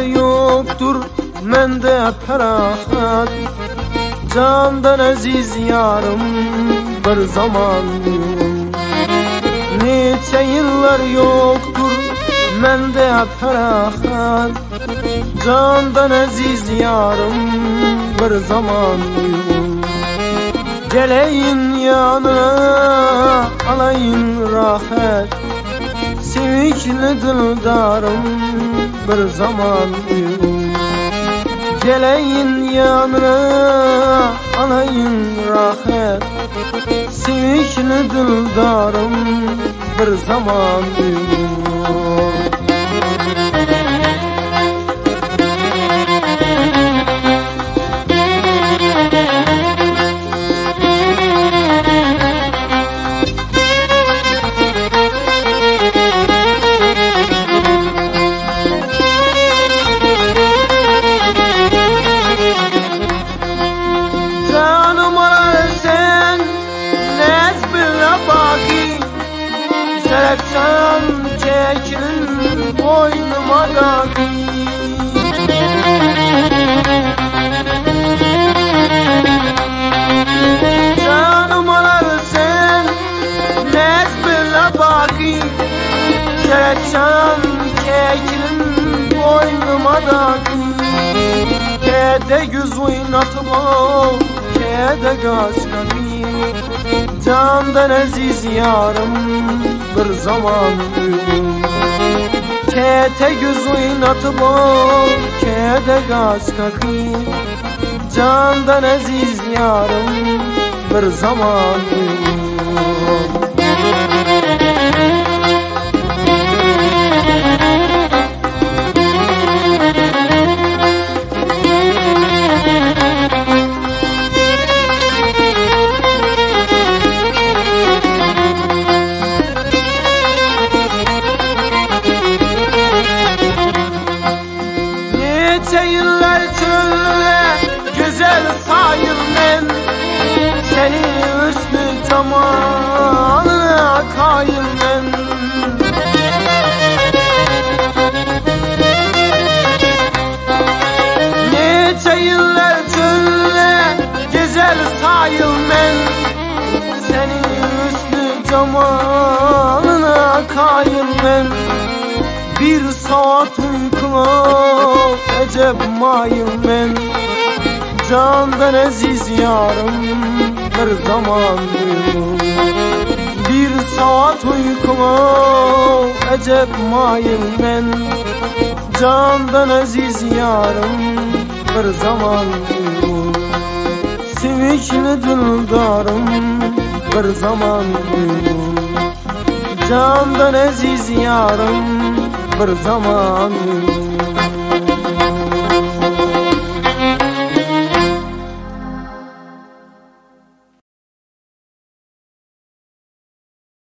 yoktur mende ferahat, candan aziz yarım bir zaman yok. Neçe yıllar yoktur mende ferahat, candan aziz yarım bir zaman yok. Geleyin yanına alayın rahat, sevinçli dildarım bir zaman yok. Geleyin yanına alayın rahat, sevinçli dildarım bir zaman yok. Serçem çekilin boynuma daki, canım alarsen nezbile baki. Serçem çekilin boynuma daki, kede göz oynatıp kede gaz kaki. Candan aziz yarım bir zaman uygun, kete göz oynatıp kede gaz kaki. Candan aziz yarım bir zaman uygun. Yıllar çölle güzel sayıl men, senin üstü cemalına kayıl men. Nece yıllar çölle güzel sayıl men, senin üstü cemalına kayıl men. Bir saat uykula acep mayıl men, candan aziz yarım bir zaman yok. Bir saat uykula acep mayıl men, candan aziz yarım bir zaman yok. Sevinçli dildarım bir zaman yok, candan aziz yarım bir zaman yok.